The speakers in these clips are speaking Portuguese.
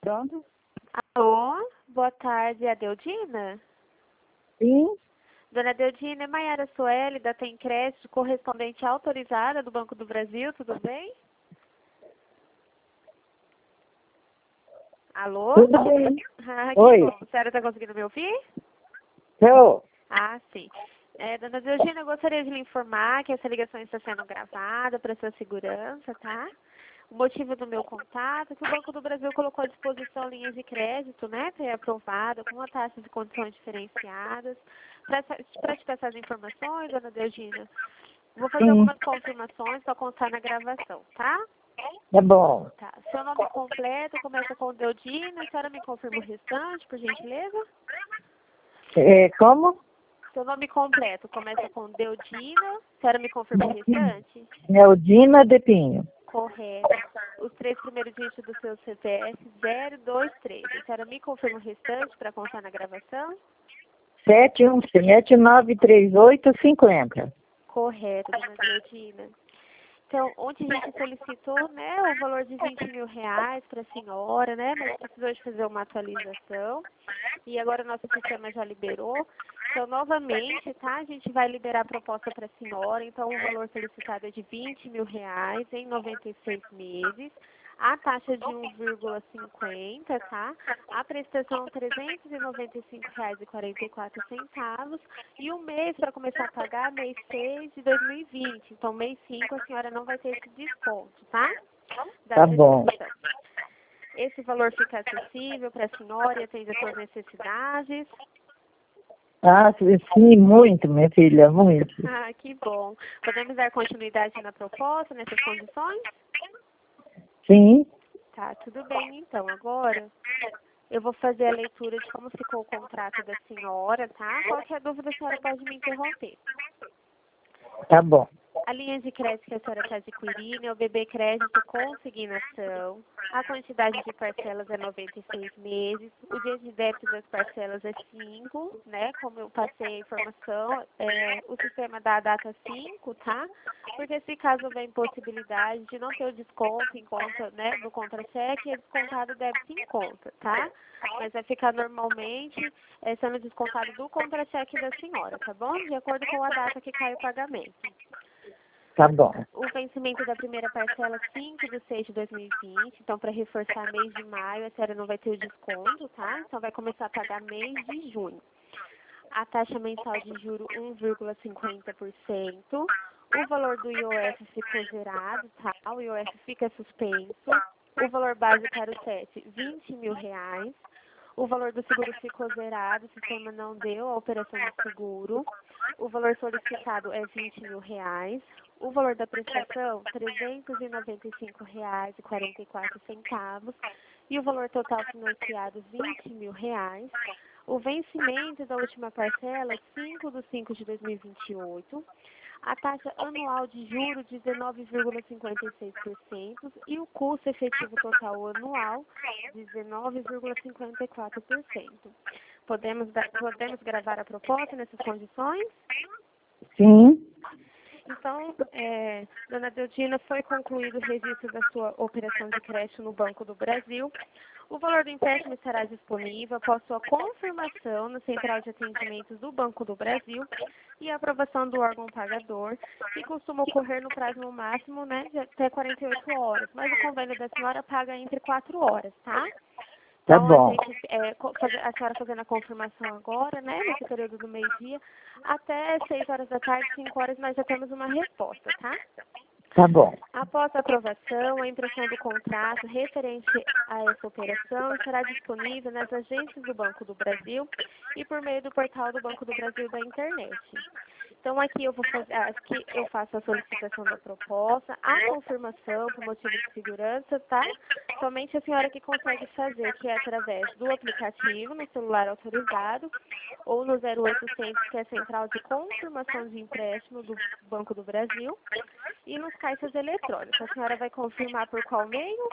Pronto? Alô, boa tarde, Adeldina? Sim. Dona Adeldina, é Maiara Soeli, da Tem Crédito, correspondente autorizada do Banco do Brasil, tudo bem? Alô? Tudo bem. Que Oi. bom. A senhora está conseguindo me ouvir? Tô. Sim. Dona Adeldina, eu gostaria de lhe informar que essa ligação está sendo gravada para sua segurança, tá? O motivo do meu contato é que o Banco do Brasil colocou à disposição linhas de crédito, né, pré-aprovada, com uma taxa de condições diferenciadas. Para te passar as informações, Dona Adeldina, vou fazer Sim. algumas confirmações para constar na gravação, tá? Tá bom. Tá. Seu nome completo começa com Deldina, a senhora me confirma o restante, por gentileza? Como? Seu nome completo começa com Deldina, a senhora me confirma o restante? Neldina de Pinho. Correto. Os 3 primeiros dígitos do seu CPF, 023. A senhora me confirma o restante para constar na gravação? 717-938-50. Correto, dona Deldina. Então, ontem a gente solicitou, né, o valor de R$ 20.000 para a senhora, né, mas precisou de fazer uma atualização. E agora o nosso sistema já liberou. Então, novamente, tá, a gente vai liberar a proposta para a senhora. Então, o valor solicitado é de R$ 20.000 em 96 meses. A taxa de 1,50, tá? A prestação R$ 395,44. E o mês para começar a pagar, mês 6 de 2020. Então, mês 5 a senhora não vai ter esse desconto, tá? Tá bom. Esse valor fica acessível para a senhora e atende às suas necessidades? Sim, muito, minha filha, muito. Que bom. Podemos dar continuidade na proposta, nessas condições? Sim. Tá, tudo bem então. Agora eu vou fazer a leitura de como ficou o contrato da senhora, tá? Qualquer dúvida a senhora pode me interromper. Tá bom. A linha de crédito que a senhora está adquirindo é o BB Crédito Consignação. A quantidade de parcelas é 96 meses. O dia de débito das parcelas é 5, né? Como eu passei a informação, o sistema dá a data 5, tá? Porque se caso houver impossibilidade de não ter o desconto em conta, né, do contra-cheque, é descontado o débito em conta, tá? Mas vai ficar normalmente sendo descontado do contra-cheque da senhora, tá bom? De acordo com a data que cai o pagamento. Tá bom. O vencimento da primeira parcela 5 de 6 de 2020. Então, para reforçar mês de maio, a senhora não vai ter o desconto, tá? Então, vai começar a pagar mês de junho. A taxa mensal de juro 1,50%. O valor do IOF ficou zerado, tá? O IOF fica suspenso. O valor básico era o CET, R$ 20.000. O valor do seguro ficou zerado, o sistema não deu a operação de seguro. O valor solicitado é R$ 20.000. O valor da prestação, R$ 395,44. E o valor total financiado, R$ 20.000. O vencimento da última parcela, 5 de 5 de 2028. A taxa anual de juros, 19,56%. E o custo efetivo total anual, 19,54%. Podemos gravar a proposta nessas condições? Sim. Então, dona Deldina, foi concluído o registro da sua operação de crédito no Banco do Brasil. O valor do empréstimo estará disponível após sua confirmação na Central de Atendimentos do Banco do Brasil e a aprovação do órgão pagador, que costuma ocorrer no prazo no máximo, né, de até 48 horas. Mas o convênio da senhora paga entre 4 horas, tá? Tá Então, bom. a senhora fazendo a confirmação agora, né, nesse período do meio-dia, até 6 horas da tarde, 5 horas, nós já temos uma resposta, tá? Tá bom. Após a aprovação, a impressão do contrato referente a essa operação estará disponível nas agências do Banco do Brasil e por meio do portal do Banco do Brasil da internet. Então, aqui eu faço a solicitação da proposta, a confirmação por motivo de segurança, tá? Somente a senhora que consegue fazer, que é através do aplicativo no celular autorizado ou no 0800, que é a central de confirmação de empréstimo do Banco do Brasil, e nos caixas eletrônicos. A senhora vai confirmar por qual meio?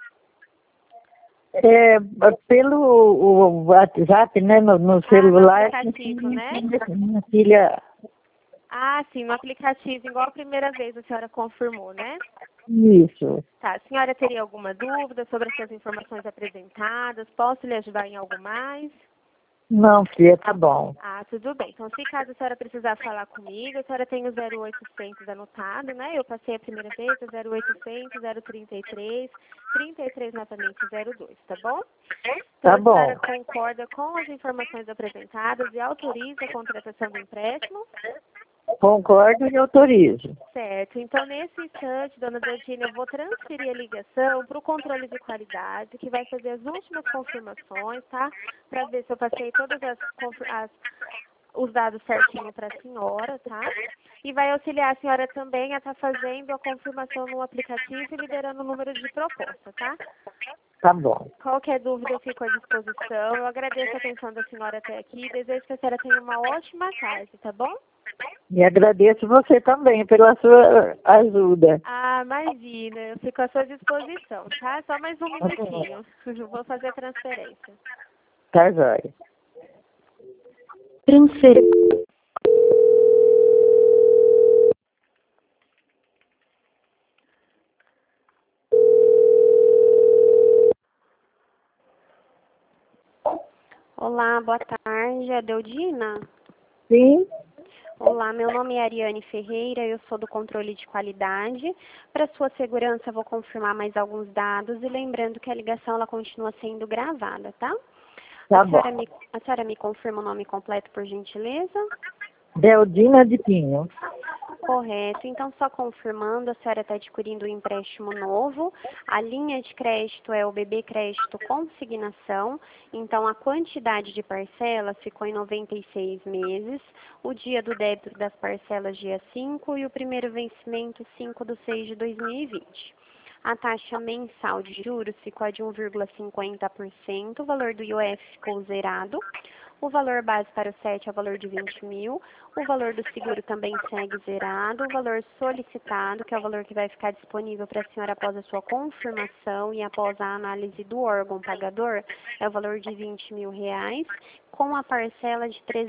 Pelo o WhatsApp, né, no celular. No aplicativo, né? Minha filha. Sim, no aplicativo, igual a primeira vez a senhora confirmou, né? Isso. Tá, a senhora teria alguma dúvida sobre as suas informações apresentadas? Posso lhe ajudar em algo mais? Não, filha, tá bom. Ah, tudo bem. Então, se caso a senhora precisar falar comigo, a senhora tem o 0800 anotado, né? Eu passei a primeira vez, o 0800 033 33 novamente 02, tá bom? Então, Tá a senhora bom. concorda com as informações apresentadas e autoriza a contratação do empréstimo? Concordo e autorizo. Certo. Então, nesse instante, dona Deodina, eu vou transferir a ligação para o controle de qualidade, que vai fazer as últimas confirmações, tá? Para ver se eu passei todas os dados certinho para a senhora, tá? E vai auxiliar a senhora também a estar fazendo a confirmação no aplicativo e liberando o número de proposta, tá? Tá bom. Qualquer dúvida eu fico à disposição. Eu agradeço a atenção da senhora até aqui e desejo que a senhora tenha uma ótima tarde, tá bom? E agradeço você também pela sua ajuda. Ah, imagina, eu fico à sua disposição, tá? Só mais um minutinho. Vou fazer a transferência. Tá jóia. Transfer. Olá, boa tarde, é Deodina? Sim, Olá, meu nome é Ariane Ferreira, eu sou do controle de qualidade. Para sua segurança, vou confirmar mais alguns dados e lembrando que a ligação ela continua sendo gravada, tá? tá A bom. senhora me confirma o nome completo, por gentileza? Deodina de Pinho. Correto. Então, só confirmando, a senhora está adquirindo um empréstimo novo. A linha de crédito é o BB Crédito Consignação. Então, a quantidade de parcelas ficou em 96 meses. O dia do débito das parcelas, dia 5, e o primeiro vencimento, 5/6 de 2020. A taxa mensal de juros ficou a de 1,50%. O valor do IOF ficou zerado. O valor base para o CET é o valor de 20 mil. O valor do seguro também segue zerado. O valor solicitado, que é o valor que vai ficar disponível para a senhora após a sua confirmação e após a análise do órgão pagador, é o valor de 20 mil reais, com a parcela de R$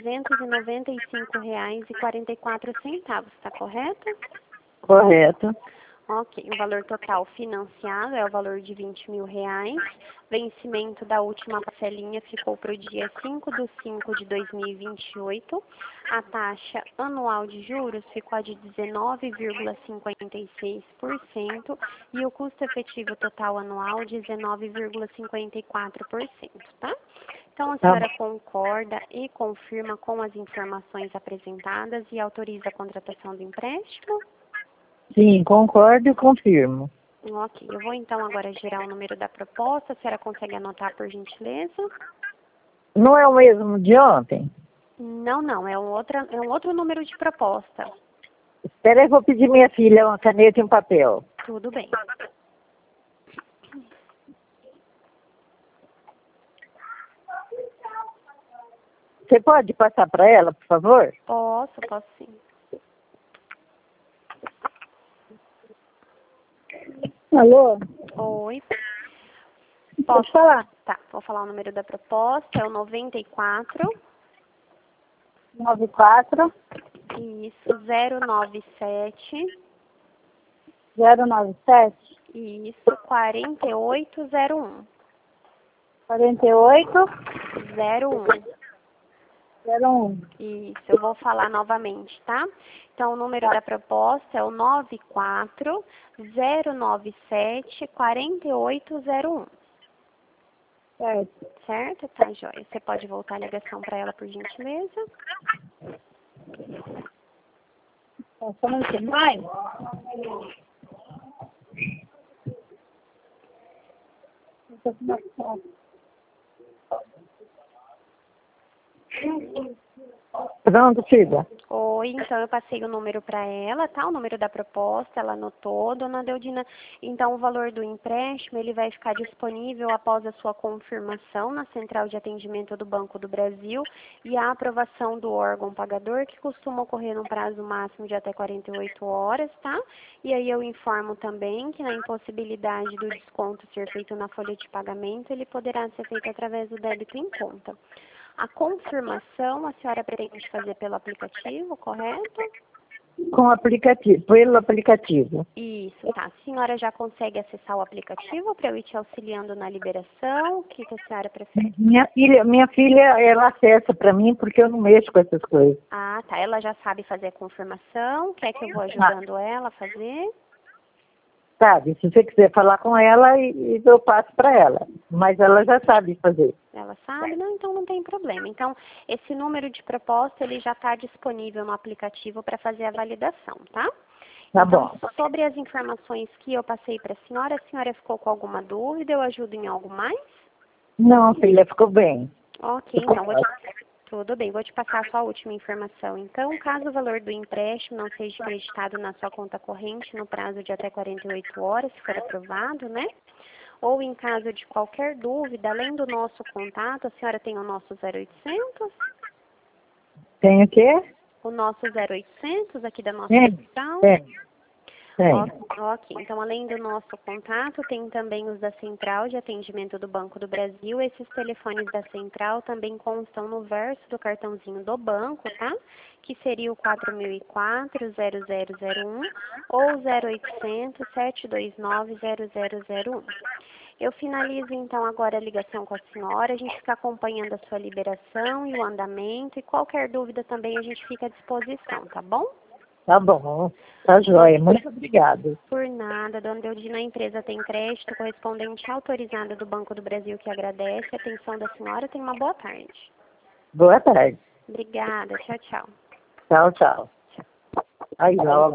395,44. Está correto? Correto. Ok, o valor total financiado é o valor de 20 mil reais. Vencimento da última parcelinha ficou para o dia 5/5 de 2028. A taxa anual de juros ficou a de 19,56% e o custo efetivo total anual de 19,54%, tá? Então, a Tá senhora bom. concorda e confirma com as informações apresentadas e autoriza a contratação do empréstimo? Sim, concordo e confirmo. Ok, eu vou então agora gerar o número da proposta. A senhora consegue anotar, por gentileza? Não é o mesmo de ontem? Não, é um outro número de proposta. Espera aí, vou pedir minha filha uma caneta e um papel. Tudo bem. Você pode passar para ela, por favor? Posso sim. Alô? Oi, Pode falar. tá, vou falar o número da proposta, é o 94, 94 isso, 097, 097 isso, 4801, 48 01. 01. Isso, eu vou falar novamente, tá? Então, o número da proposta é o 94-097-4801. Certo. Certo? Tá, joia. Você pode voltar a ligação para ela, por gentileza? Só não sei mais. Pronto, filha. Oi, então eu passei o número para ela, tá? O número da proposta, ela anotou, dona Deodina. Então, o valor do empréstimo, ele vai ficar disponível após a sua confirmação na Central de Atendimento do Banco do Brasil e a aprovação do órgão pagador, que costuma ocorrer num prazo máximo de até 48 horas, tá? E aí eu informo também que na impossibilidade do desconto ser feito na folha de pagamento, ele poderá ser feito através do débito em conta. A confirmação a senhora pretende fazer pelo aplicativo, correto? Com o aplicativo, pelo aplicativo. Isso, tá. A senhora já consegue acessar o aplicativo para eu ir te auxiliando na liberação? O que a senhora prefere? Minha filha, ela acessa para mim porque eu não mexo com essas coisas. Ah, tá. Ela já sabe fazer a confirmação? Quer que eu vou ajudando ela a fazer? Sabe, se você quiser falar com ela, eu passo para ela. Mas ela já sabe fazer. Ela sabe? Não, então não tem problema. Então, esse número de proposta, ele já está disponível no aplicativo para fazer a validação, tá? Tá Então, bom. sobre as informações que eu passei para a senhora ficou com alguma dúvida? Eu ajudo em algo mais? Não, filha, ficou bem. Ok, então, tudo bem, vou te passar só a última informação. Então, caso o valor do empréstimo não seja acreditado na sua conta corrente no prazo de até 48 horas, se for aprovado, né? Ou em caso de qualquer dúvida, além do nosso contato, a senhora tem o nosso 0800? Tem o quê? O nosso 0800 aqui da nossa Tem, central? tem. Ok, então além do nosso contato, tem também os da Central de Atendimento do Banco do Brasil. Esses telefones da Central também constam no verso do cartãozinho do banco, tá? Que seria o 4004-0001 ou 0800-729-0001. Eu finalizo então agora a ligação com a senhora, a gente fica acompanhando a sua liberação e o andamento, e qualquer dúvida também a gente fica à disposição, tá bom? Tá bom. Tá joia. Muito obrigada. Por nada, dona Deudina, a empresa tem crédito correspondente autorizada do Banco do Brasil que agradece a atenção da senhora. Tenha uma boa tarde. Boa tarde. Obrigada, tchau, tchau. Tchau, tchau. Aí, ó.